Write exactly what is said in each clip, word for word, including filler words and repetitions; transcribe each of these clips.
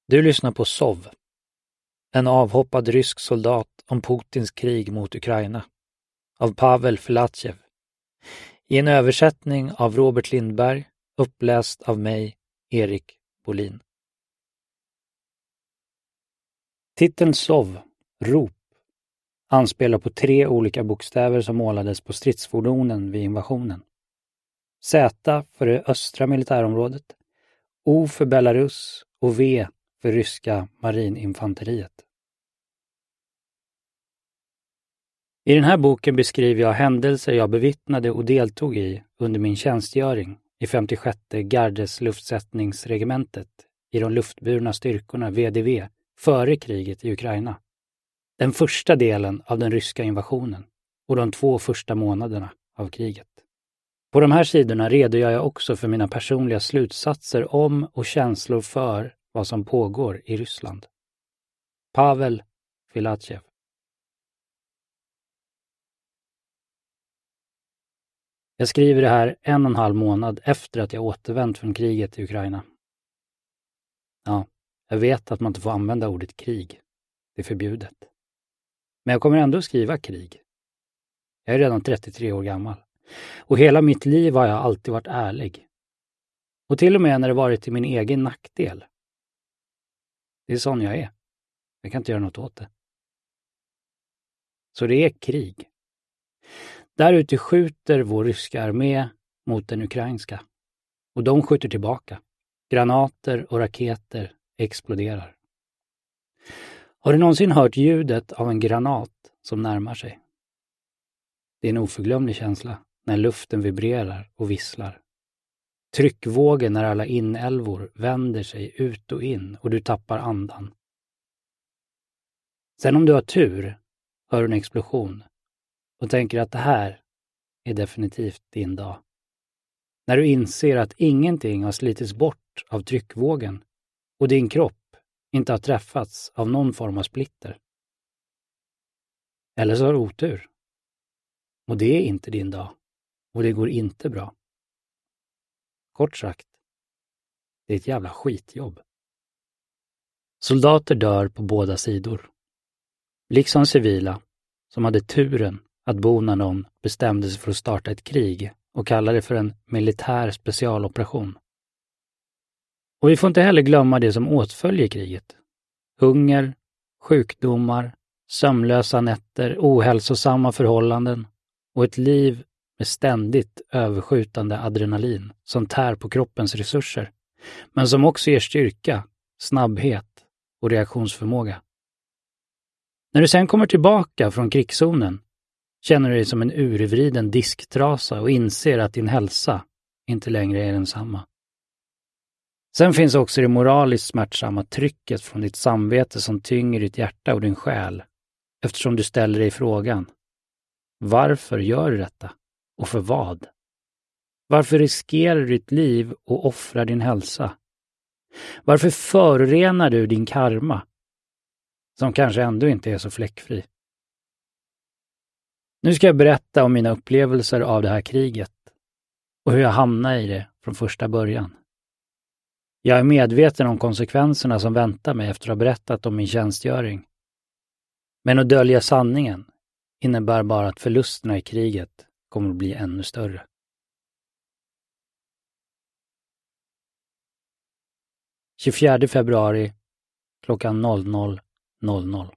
Du lyssnar på Sov, en avhoppad rysk soldat om Putins krig mot Ukraina, av Pavel Filatjev, i en översättning av Robert Lindberg, uppläst av mig, Erik Bolin. Titeln Sov, rop, anspelar på tre olika bokstäver som målades på stridsfordonen vid invasionen. Z för det östra militärområdet, O för Belarus och V för ryska marininfanteriet. I den här boken beskriver jag händelser jag bevittnade och deltog i under min tjänstgöring i femtiosjätte Gardes luftsättningsregementet i de luftburna styrkorna V D V före kriget i Ukraina. Den första delen av den ryska invasionen och de två första månaderna av kriget. På de här sidorna redogör jag också för mina personliga slutsatser om och känslor för vad som pågår i Ryssland. Pavel Filatjev. Jag skriver det här en och en halv månad efter att jag återvänt från kriget i Ukraina. Ja, jag vet att man inte får använda ordet krig. Det är förbjudet. Men jag kommer ändå skriva krig. Jag är redan trettiotre år gammal. Och hela mitt liv har jag alltid varit ärlig. Och till och med när det varit till min egen nackdel. Det är sån jag är. Jag kan inte göra något åt det. Så det är krig. Där ute skjuter vår ryska armé mot den ukrainska. Och de skjuter tillbaka. Granater och raketer exploderar. Har du någonsin hört ljudet av en granat som närmar sig? Det är en oförglömlig känsla när luften vibrerar och visslar. Tryckvågen när alla inälvor vänder sig ut och in och du tappar andan. Sen om du har tur hör du en explosion och tänker att det här är definitivt din dag. När du inser att ingenting har slitits bort av tryckvågen och din kropp inte har träffats av någon form av splitter. Eller så har du otur. Och det är inte din dag. Och det går inte bra. Kort sagt, det är ett jävla skitjobb. Soldater dör på båda sidor. Liksom civila, som hade turen att bo när någon bestämde sig för att starta ett krig och kallade det för en militär specialoperation. Och vi får inte heller glömma det som åtföljer kriget. Hunger, sjukdomar, sömnlösa nätter, ohälsosamma förhållanden och ett liv med ständigt överskjutande adrenalin som tär på kroppens resurser, men som också ger styrka, snabbhet och reaktionsförmåga. När du sen kommer tillbaka från krigszonen känner du dig som en urvriden disktrasa och inser att din hälsa inte längre är densamma. Sen finns också det moraliskt smärtsamma trycket från ditt samvete som tynger ditt hjärta och din själ, eftersom du ställer dig frågan: varför gör du detta? Och för vad? Varför riskerar du ditt liv och offrar din hälsa? Varför förorenar du din karma, som kanske ändå inte är så fläckfri? Nu ska jag berätta om mina upplevelser av det här kriget och hur jag hamnade i det från första början. Jag är medveten om konsekvenserna som väntar mig efter att ha berättat om min tjänstgöring. Men att dölja sanningen innebär bara att förlusterna i kriget kommer att bli ännu större. tjugofjärde februari klockan noll noll noll noll.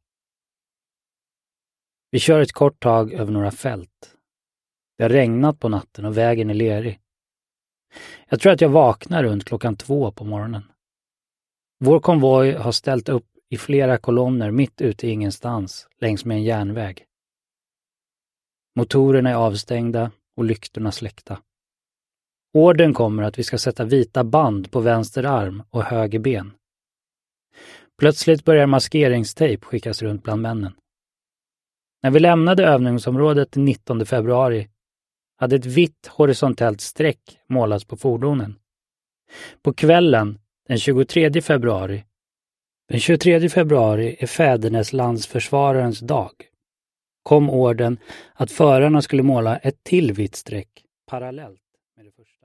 Vi kör ett kort tag över några fält. Det har regnat på natten och vägen är lerig. Jag tror att jag vaknar runt klockan två på morgonen. Vår konvoj har ställt upp i flera kolonner mitt ute i ingenstans längs med en järnväg. Motorerna är avstängda och lyktorna släckta. Orden kommer att vi ska sätta vita band på vänster arm och höger ben. Plötsligt börjar maskeringstejp skickas runt bland männen. När vi lämnade övningsområdet den nittonde februari hade ett vitt horisontellt streck målats på fordonen. På kvällen den tjugotredje februari, den tjugotredje februari är Fäderneslandsförsvararens dag, kom orden att förarna skulle måla ett till vitt streck parallellt med det första.